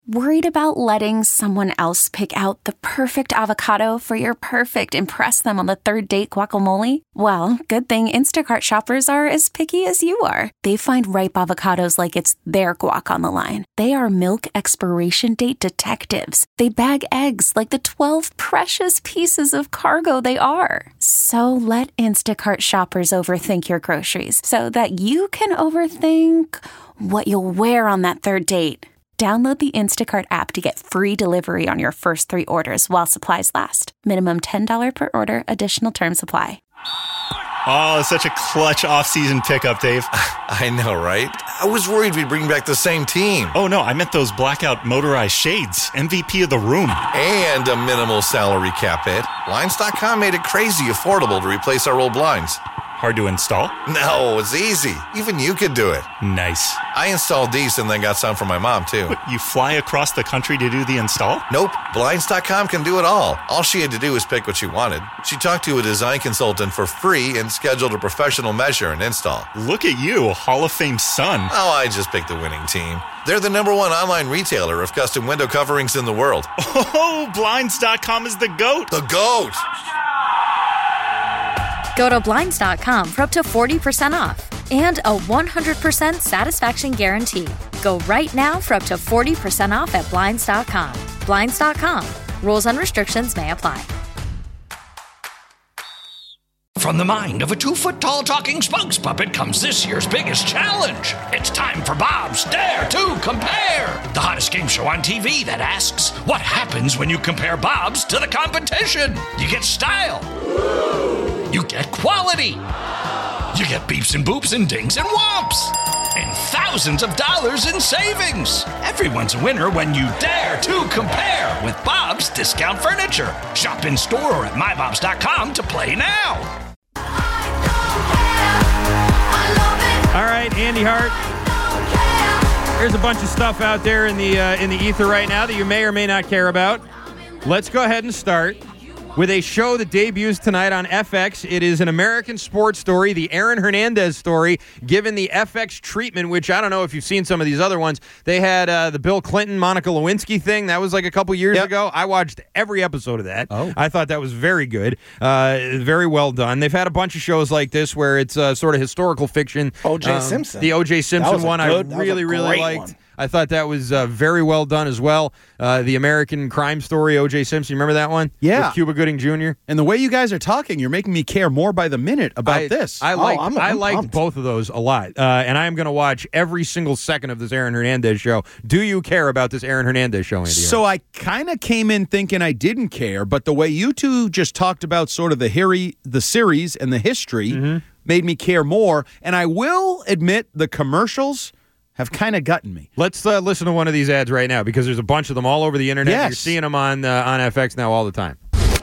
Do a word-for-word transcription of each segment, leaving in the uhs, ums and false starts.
Worried about letting someone else pick out the perfect avocado for your perfect impress them on the third date guacamole? Well, good thing Instacart shoppers are as picky as you are. They find ripe avocados like it's their guac on the line. They are milk expiration date detectives. They bag eggs like the twelve precious pieces of cargo they are. So let Instacart shoppers overthink your groceries so that you can overthink what you'll wear on that third date. Download the Instacart app to get free delivery on your first three orders while supplies last. Minimum ten dollars per order. Additional terms apply. Oh, such a clutch off-season pickup, Dave. I know, right? I was worried we'd bring back the same team. Oh, no, I meant those blackout motorized shades. M V P of the room. And a minimal salary cap hit. Blinds dot com made it crazy affordable to replace our old blinds. Hard to install? No, it's easy. Even you could do it. Nice. I installed these and then got some for my mom, too. But you fly across the country to do the install? Nope. Blinds dot com can do it all. All she had to do was pick what she wanted. She talked to a design consultant for free and scheduled a professional measure and install. Look at you, Hall of Fame son. Oh, I just picked the winning team. They're the number one online retailer of custom window coverings in the world. Oh, Blinds dot com is the GOAT. The GOAT! Go to Blinds dot com for up to forty percent off and a one hundred percent satisfaction guarantee. Go right now for up to forty percent off at Blinds dot com. Blinds dot com. Rules and restrictions may apply. From the mind of a two-foot-tall talking spokes puppet comes this year's biggest challenge. It's time for Bob's Dare to Compare, the hottest game show on T V that asks, what happens when you compare Bob's to the competition? You get style. You get quality. You get beeps and boops and dings and whomps. And thousands of dollars in savings. Everyone's a winner when you dare to compare with Bob's Discount Furniture. Shop in store or at my bobs dot com to play now. All right, Andy Hart. There's a bunch of stuff out there in the uh, in the ether right now that you may or may not care about. Let's go ahead and start with a show that debuts tonight on F X. It is an American sports story, the Aaron Hernandez story, given the F X treatment, which I don't know if you've seen some of these other ones. They had uh, the Bill Clinton, Monica Lewinsky thing. That was like a couple years yep. ago. I watched every episode of that. Oh. I thought that was very good. Uh, very well done. They've had a bunch of shows like this where it's uh, sort of historical fiction. O J Um, Simpson. The O J Simpson one good, I really, really liked. One. I thought that was uh, very well done as well. Uh, the American Crime Story, O J Simpson. You remember that one? Yeah. With Cuba Gooding Junior And the way you guys are talking, you're making me care more by the minute about I, this. I liked, oh, I'm, I I'm liked pumped. both of those a lot. Uh, and I am going to watch every single second of this Aaron Hernandez show. Do you care about this Aaron Hernandez show, Andy? So I kind of came in thinking I didn't care, but the way you two just talked about sort of the Harry, the series and the history mm-hmm. made me care more. And I will admit the commercials have kind of gotten me. Let's uh, listen to one of these ads right now because there's a bunch of them all over the internet. Yes. You're seeing them on uh, on F X now all the time.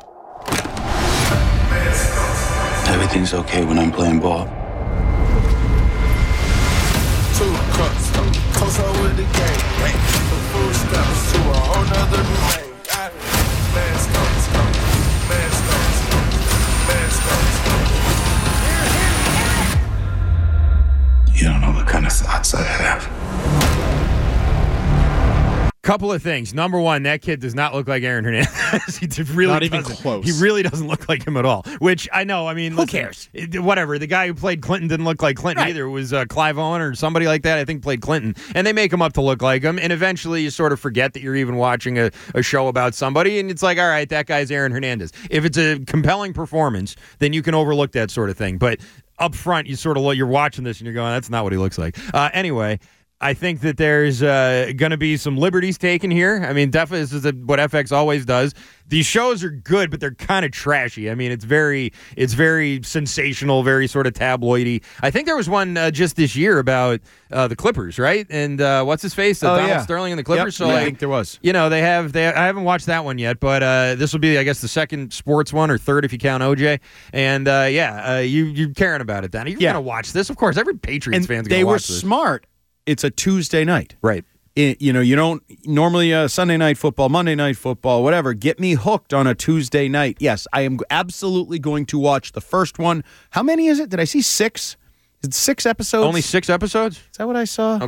Everything's okay when I'm playing ball. Two cups, close up with the game. Food steps to a whole nother domain. Man stones, man stones, man stones. You don't know what kind of thoughts I have. Couple of things. Number one, that kid does not look like Aaron Hernandez. he really Not even doesn't. close. He really doesn't look like him at all. Which I know. I mean, who listen, cares? It, whatever. The guy who played Clinton didn't look like Clinton Right. either. It was uh, Clive Owen or somebody like that. I think played Clinton, and they make him up to look like him. And eventually, you sort of forget that you're even watching a, a show about somebody, and it's like, all right, that guy's Aaron Hernandez. If it's a compelling performance, then you can overlook that sort of thing. But up front, you sort of you're watching this and you're going, that's not what he looks like. Uh, anyway. I think that there's uh, going to be some liberties taken here. I mean, definitely this is a, what F X always does. These shows are good, but they're kind of trashy. I mean, it's very it's very sensational, very sort of tabloidy. I think there was one uh, just this year about uh, the Clippers, right? And uh, what's his face? Uh, Oh, Donald yeah. Sterling and the Clippers. Yep, so I like, think there was. You know, they have they. I haven't watched that one yet, but uh, this will be, I guess, the second sports one or third if you count O J. And uh, yeah, uh, you you're caring about it, Danny. You're Yeah. gonna watch this, of course. Every Patriots And fan's they gonna were watch this. smart. It's a Tuesday night. Right. It, you know, you don't normally uh, Sunday night football, Monday night football, whatever. Get me hooked on a Tuesday night. Yes, I am absolutely going to watch the first one. How many is it? Did I see six? Is it six episodes? Only six episodes? Is that what I saw? Okay.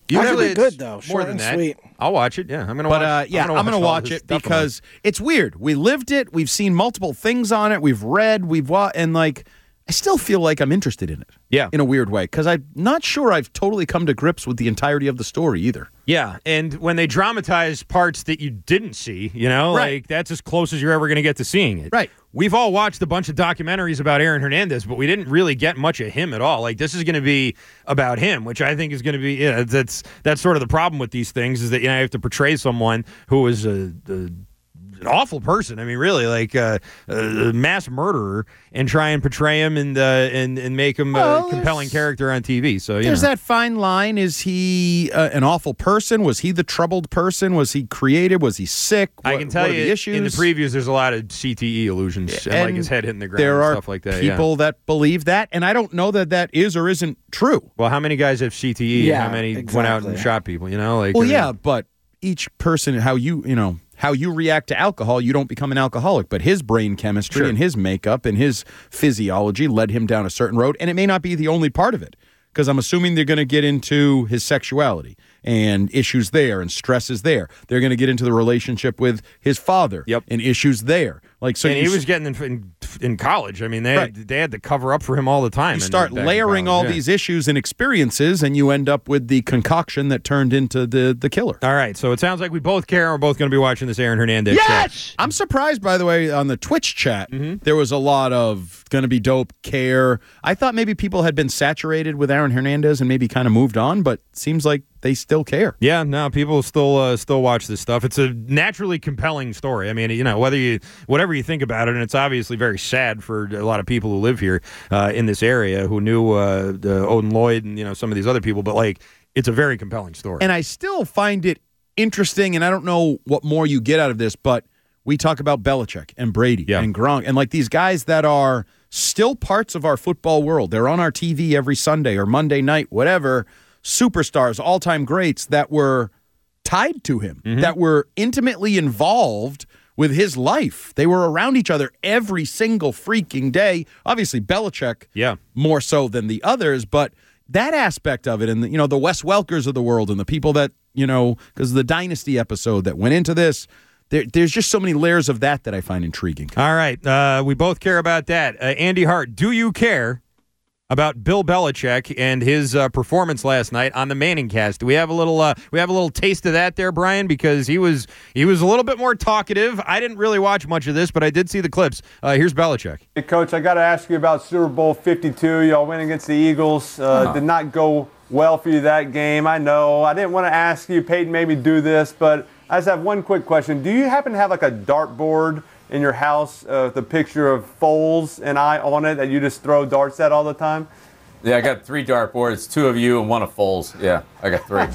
Usually it's good though. More Short than and that. sweet. I'll watch it. Yeah, I'm gonna. But watch, uh, yeah, I'm gonna I'm going to all watch this it stuff because it's weird. We lived it. We've seen multiple things on it. We've read. We've watched, and like, I still feel like I'm interested in it. Yeah, in a weird way, because I'm not sure I've totally come to grips with the entirety of the story either. Yeah, and when they dramatize parts that you didn't see, you know, Right. like that's as close as you're ever going to get to seeing it. Right. We've all watched a bunch of documentaries about Aaron Hernandez, but we didn't really get much of him at all. Like this is going to be about him, which I think is going to be. Yeah, that's that's sort of the problem with these things is that you know you have to portray someone who is a. a an awful person. I mean, really, like uh, a mass murderer, and try and portray him and uh, and and make him Well, a compelling character on T V. So you There's know. that fine line. Is he uh, an awful person? Was he the troubled person? Was he creative? Was he sick? I What- can tell what are you the issues? in the previews, there's a lot of C T E illusions and, like his head hitting the ground There and are stuff like that. people yeah. that believe that, and I don't know that that is or isn't true. Well, how many guys have C T E? Yeah, and how many went out and exactly. shot people? You know, like Well, I mean, yeah, but each person, how you, you know, how you react to alcohol, you don't become an alcoholic. But his brain chemistry Sure. and his makeup and his physiology led him down a certain road, and it may not be the only part of it. Because I'm assuming they're going to get into his sexuality and issues there and stresses there. They're going to get into the relationship with his father Yep. and issues there. Like so, and you he s- was getting in, in, in college. I mean, they Right. had, they had to cover up for him all the time. You in- start back in layering all college, yeah. these issues and experiences, and you end up with the concoction that turned into the the killer. All right, so it sounds like we both care. We're both going to be watching this Aaron Hernandez show. I'm surprised, by the way, on the Twitch chat, Mm-hmm. there was a lot of going to be dope, care. I thought maybe people had been saturated with Aaron Hernandez and maybe kind of moved on, but seems like they still care. Yeah, no, people still uh, still watch this stuff. It's a naturally compelling story. I mean, you know, whether you whatever you think about it, and it's obviously very sad for a lot of people who live here uh, in this area who knew uh, the Odin Lloyd and you know some of these other people. But like, it's a very compelling story. And I still find it interesting, and I don't know what more you get out of this, but we talk about Belichick and Brady Yeah. and Gronk and like these guys that are still parts of our football world. They're on our T V every Sunday or Monday night, whatever. Superstars, all-time greats that were tied to him, Mm-hmm. that were intimately involved with his life. They were around each other every single freaking day. Obviously, Belichick Yeah. more so than the others, but that aspect of it and, the, you know, the Wes Welkers of the world and the people that, you know, because of the Dynasty episode that went into this, there, there's just so many layers of that that I find intriguing. All right, uh, we both care about that. Uh, Andy Hart, do you care about Bill Belichick and his uh, performance last night on the Manning Cast? Do we have a little uh, we have a little taste of that there, Brian? Because he was he was a little bit more talkative. I didn't really watch much of this, but I did see the clips. Uh, here's Belichick. Hey, Coach, I got to ask you about Super Bowl fifty-two. Y'all went against the Eagles. Uh, Did not go well for you that game. I know. I didn't want to ask you. Peyton made me do this, but I just have one quick question. Do you happen to have like a dartboard in your house uh, with a picture of Foles and I on it that you just throw darts at all the time? Yeah, I got three dartboards, two of you and one of Foles. Yeah, I got three.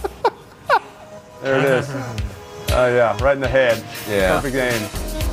There it is. Oh, yeah, right in the head. Yeah. Perfect aim.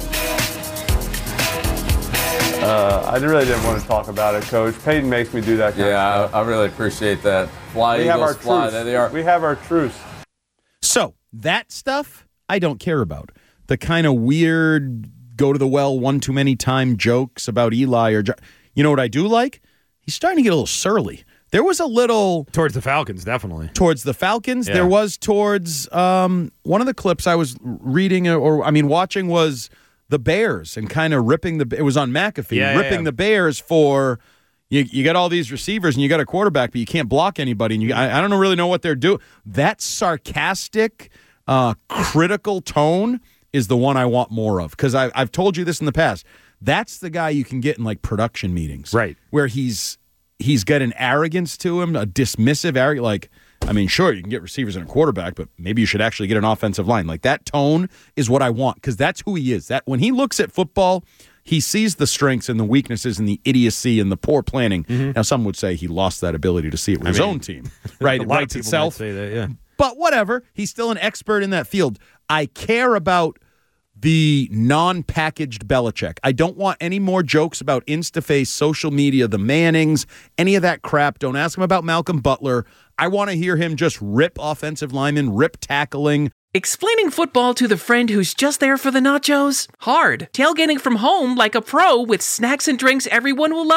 Uh, I really didn't want to talk about it, Coach. Peyton makes me do that kind Yeah, of stuff. I, I really appreciate that. Fly We Eagles, have our fly. truce. There they are. We have our truce. So that stuff I don't care about. The kind of weird go to the well one too many time jokes about Eli or, Jo- you know what I do like? He's starting to get a little surly. There was a little Towards the Falcons, definitely. towards the Falcons. Yeah. There was towards um, one of the clips I was reading or I mean watching was the Bears and kind of ripping the. It was on McAfee Yeah, yeah, ripping yeah. the Bears for. You, you got all these receivers and you got a quarterback, but you can't block anybody. And you, I, I don't really know what they're doing. That sarcastic, uh, critical tone is the one I want more of because I've told you this in the past. That's the guy you can get in like production meetings, Right. Where he's he's got an arrogance to him, a dismissive arrogance. Like, I mean, sure, you can get receivers and a quarterback, but maybe you should actually get an offensive line. Like that tone is what I want because that's who he is. That when he looks at football. He sees the strengths and the weaknesses and the idiocy and the poor planning. Mm-hmm. Now, some would say he lost that ability to see it with I his mean, own team. Right? a It lot of writes people itself. might say that, yeah. But whatever. He's still an expert in that field. I care about the non-packaged Belichick. I don't want any more jokes about Instaface, social media, the Mannings, any of that crap. Don't ask him about Malcolm Butler. I want to hear him just rip offensive linemen, rip tackling. Explaining football to the friend who's just there for the nachos? Hard. Tailgating from home like a pro with snacks and drinks everyone will love?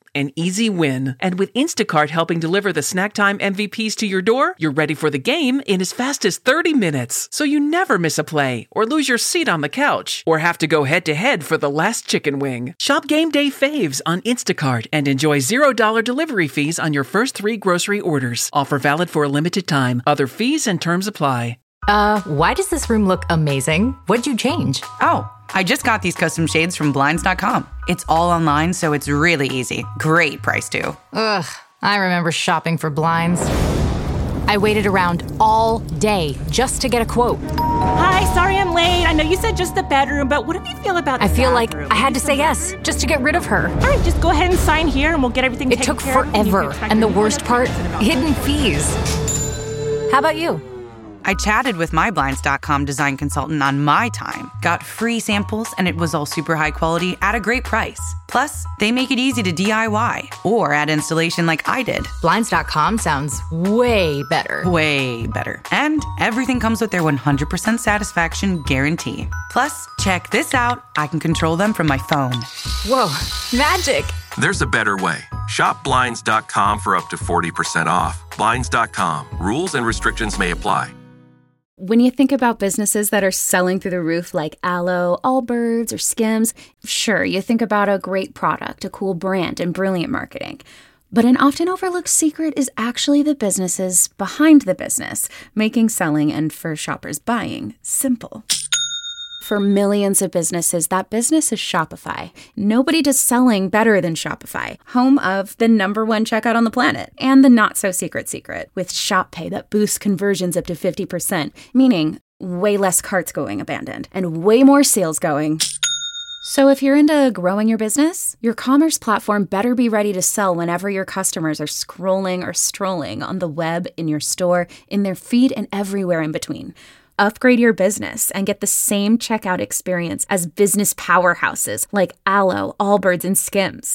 an easy win. And with Instacart helping deliver the snack time M V Ps to your door, you're ready for the game in as fast as thirty minutes. So you never miss a play or lose your seat on the couch or have to go head-to-head for the last chicken wing. Shop Game Day Faves on Instacart and enjoy zero dollars delivery fees on your first three grocery orders. Offer valid for a limited time. Other fees and terms apply. Uh, why does this room look amazing? What'd you change? Oh, I just got these custom shades from Blinds dot com. It's all online, so it's really easy. Great price, too. Ugh, I remember shopping for blinds. I waited around all day just to get a quote. Hi, sorry I'm late. I know you said just the bedroom, but what do you feel about the I feel bathroom? like I had to say yes just to get rid of her. All right, just go ahead and sign here and we'll get everything It taken took care of. forever, and the worst part, hidden fees. How about you? I chatted with my Blinds dot com design consultant on my time, got free samples, and it was all super high quality at a great price. Plus, they make it easy to D I Y or add installation like I did. Blinds dot com sounds way better. Way better. And everything comes with their one hundred percent satisfaction guarantee. Plus, check this out. I can control them from my phone. Whoa, magic. There's a better way. Shop Blinds dot com for up to forty percent off. Blinds dot com. Rules and restrictions may apply. When you think about businesses that are selling through the roof like Aloe, Allbirds, or Skims, sure, you think about a great product, a cool brand, and brilliant marketing. But an often overlooked secret is actually the businesses behind the business, making selling and for shoppers buying simple. For millions of businesses, that business is Shopify. Nobody does selling better than Shopify, home of the number one checkout on the planet and the not-so-secret secret with Shop Pay that boosts conversions up to fifty percent, meaning way less carts going abandoned and way more sales going. So if you're into growing your business, your commerce platform better be ready to sell whenever your customers are scrolling or strolling on the web, in your store, in their feed, and everywhere in between. Upgrade your business and get the same checkout experience as business powerhouses like Aloe, Allbirds, and Skims.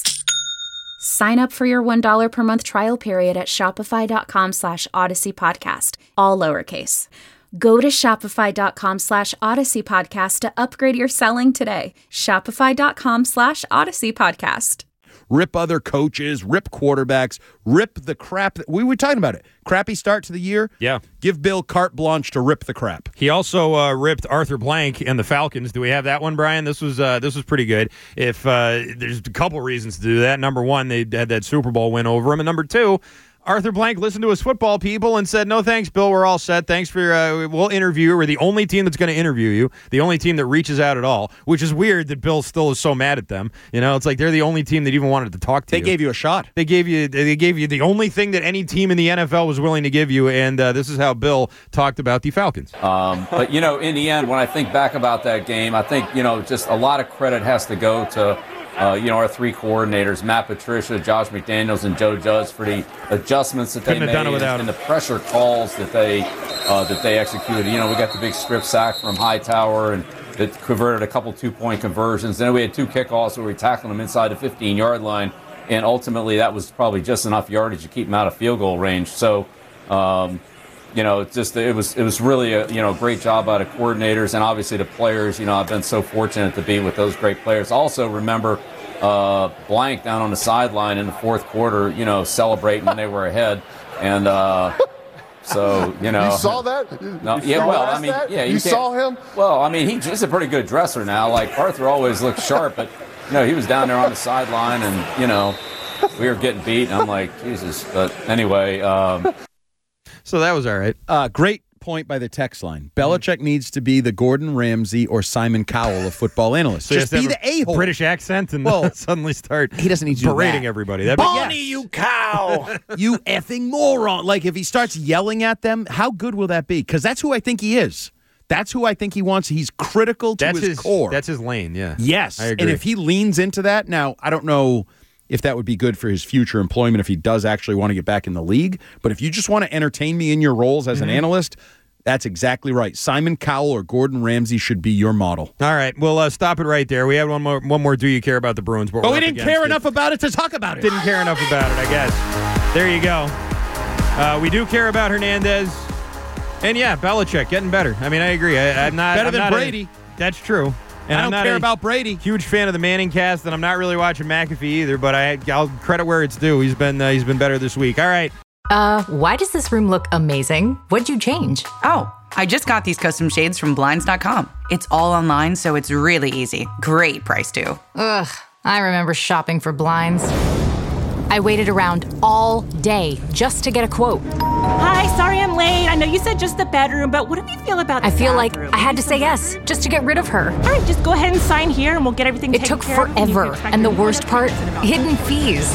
Sign up for your one dollar per month trial period at shopify.com slash Odyssey Podcast, all lowercase. Go to shopify.com slash Odyssey Podcast to upgrade your selling today. Shopify.com slash Odyssey Podcast. Rip other coaches, rip quarterbacks, rip the crap. We were talking about it. Crappy start to the year. Yeah. Give Bill carte blanche to rip the crap. He also uh, ripped Arthur Blank and the Falcons. Do we have that one, Brian? This was uh, this was pretty good. If uh, there's a couple reasons to do that. Number one, they had that Super Bowl win over him, and number two, Arthur Blank listened to his football people and said, no, thanks, Bill. We're all set. Thanks for, uh, we'll interview you. We're the only team that's going to interview you, the only team that reaches out at all, which is weird that Bill still is so mad at them. You know, it's like they're the only team that even wanted to talk to they you. They gave you a shot. They gave you They gave you the only thing that any team in the N F L was willing to give you, and uh, this is how Bill talked about the Falcons. Um, but, you know, in the end, when I think back about that game, I think, you know, just a lot of credit has to go to Uh, you know, our three coordinators, Matt Patricia, Josh McDaniels, and Joe Judge, for the adjustments that Couldn't they have done it made without and him. the pressure calls that they uh, that they executed. You know, we got the big strip sack from Hightower and that converted a couple two-point conversions. Then we had two kickoffs where we tackled them inside the fifteen-yard line, and ultimately that was probably just enough yardage to keep them out of field goal range. So, um, you know, it's just it was it was really a you know great job out of coordinators and obviously the players. You know, I've been so fortunate to be with those great players. Also, remember. Uh, Blank down on the sideline in the fourth quarter, you know, celebrating when they were ahead, and uh, so you know. You saw that? No, you yeah, saw well, I that? mean, yeah, you, you saw him. Well, I mean, he, he's a pretty good dresser now. Like Arthur always looked sharp, but you know, he was down there on the sideline, and you know, we were getting beat. And I'm like, Jesus. But anyway, um, so that was all right. Uh, great. Point by the text line. Belichick needs to be the Gordon Ramsay or Simon Cowell of football analysts. So Just be the a-hole. British accent and well, suddenly start he doesn't need to berating do everybody. That'd Bonnie, be, yes. you cow! You effing moron. Like, if he starts yelling at them, how good will that be? Because that's who I think he is. That's who I think he wants. He's critical to that's his, his core. That's his lane, yeah. Yes. I agree. And if he leans into that, now, I don't know if that would be good for his future employment if he does actually want to get back in the league. But if you just want to entertain me in your roles as mm-hmm. an analyst, that's exactly right. Simon Cowell or Gordon Ramsay should be your model. All right, we'll uh, stop it right there. We had one more. One more. Do you care about the Bruins? But, but we didn't care it. enough about it to talk about it. Didn't care enough about it, I guess. There you go. Uh, we do care about Hernandez, and yeah, Belichick getting better. I mean, I agree. I, I'm not better I'm than not Brady. A, that's true. And I I'm don't not care a about Brady. Huge fan of the Manning cast, and I'm not really watching McAfee either. But I, I'll credit where it's due. He's been uh, he's been better this week. All right. Uh, why does this room look amazing? What'd you change? Oh, I just got these custom shades from Blinds dot com. It's all online, so it's really easy. Great price, too. Ugh, I remember shopping for blinds. I waited around all day just to get a quote. Hi, sorry I'm late. I know you said just the bedroom, but what do you feel about the I feel bathroom? like I had to say yes just to get rid of her. All right, just go ahead and sign here and we'll get everything It taken took care of. forever, and the worst part, hidden fees.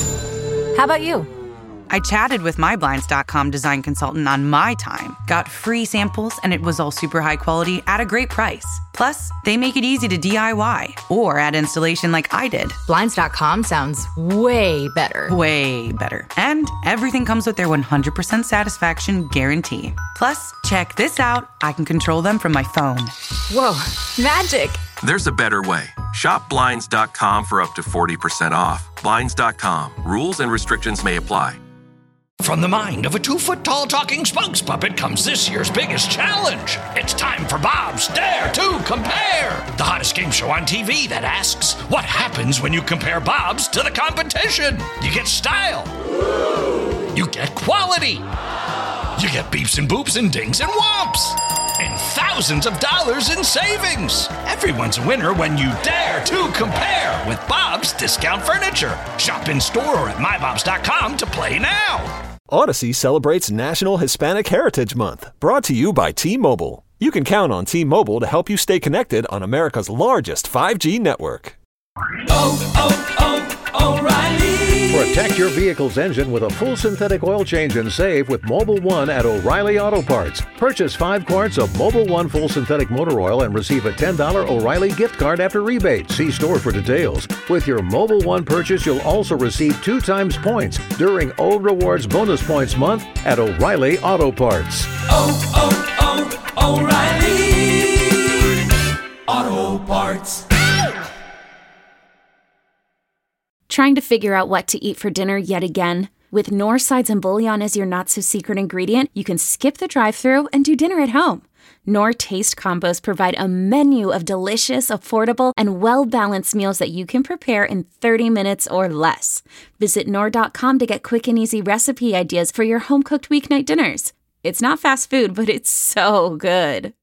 How about you? I chatted with my Blinds dot com design consultant on my time, got free samples, and it was all super high quality at a great price. Plus, they make it easy to D I Y or add installation like I did. Blinds dot com sounds way better. Way better. And everything comes with their one hundred percent satisfaction guarantee. Plus, check this out. I can control them from my phone. Whoa, magic. There's a better way. Shop Blinds dot com for up to forty percent off. Blinds dot com. Rules and restrictions may apply. From the mind of a two-foot-tall talking spokes puppet comes this year's biggest challenge. It's time for Bob's Dare to Compare, the hottest game show on T V that asks, what happens when you compare Bob's to the competition? You get style. You get quality. You get beeps and boops and dings and whomps. And thousands of dollars in savings. Everyone's a winner when you dare to compare with Bob's Discount Furniture. Shop in store or at my bobs dot com to play now. Odyssey celebrates National Hispanic Heritage Month, brought to you by T-Mobile. You can count on T-Mobile to help you stay connected on America's largest five G network. Oh, oh, oh, O'Reilly! Protect your vehicle's engine with a full synthetic oil change and save with Mobile One at O'Reilly Auto Parts. Purchase five quarts of Mobile One full synthetic motor oil and receive a ten dollars O'Reilly gift card after rebate. See store for details. With your Mobile One purchase, you'll also receive two times points during O Rewards Bonus Points Month at O'Reilly Auto Parts. Oh, oh, oh, O'Reilly Auto Parts. Trying to figure out what to eat for dinner yet again? With Knorr sides and bouillon as your not-so-secret ingredient, you can skip the drive-thru and do dinner at home. Knorr Taste Combos provide a menu of delicious, affordable, and well-balanced meals that you can prepare in thirty minutes or less. Visit Knorr dot com to get quick and easy recipe ideas for your home-cooked weeknight dinners. It's not fast food, but it's so good.